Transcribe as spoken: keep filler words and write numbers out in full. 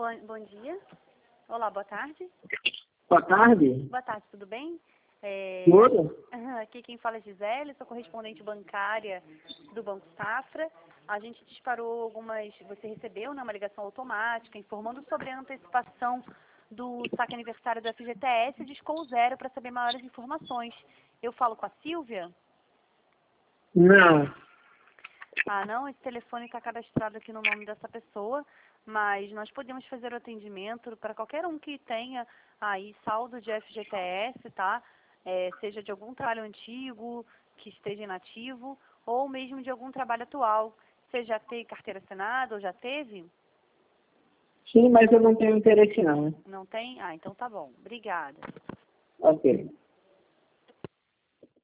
Bom, bom dia. Olá, boa tarde. Boa tarde. Boa tarde, tudo bem? É, Tudo? aqui quem fala é Gisele, sou correspondente bancária do Banco Safra. A gente disparou algumas... Você recebeu, né, uma ligação automática informando sobre a antecipação do saque aniversário do F G T S e discou o zero para saber maiores informações. Eu falo com a Silvia? Não. Ah, não? Esse telefone está cadastrado aqui no nome dessa pessoa, mas nós podemos fazer o atendimento para qualquer um que tenha aí saldo de F G T S, tá? É, seja de algum trabalho antigo, que esteja inativo, ou mesmo de algum trabalho atual. Você já tem carteira assinada ou já teve? Sim, mas eu não tenho interesse não. Não tem? Ah, então tá bom. Obrigada. Ok.